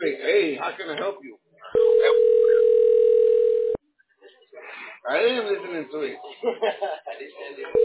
say, hey, how can I help you? I am listening to it.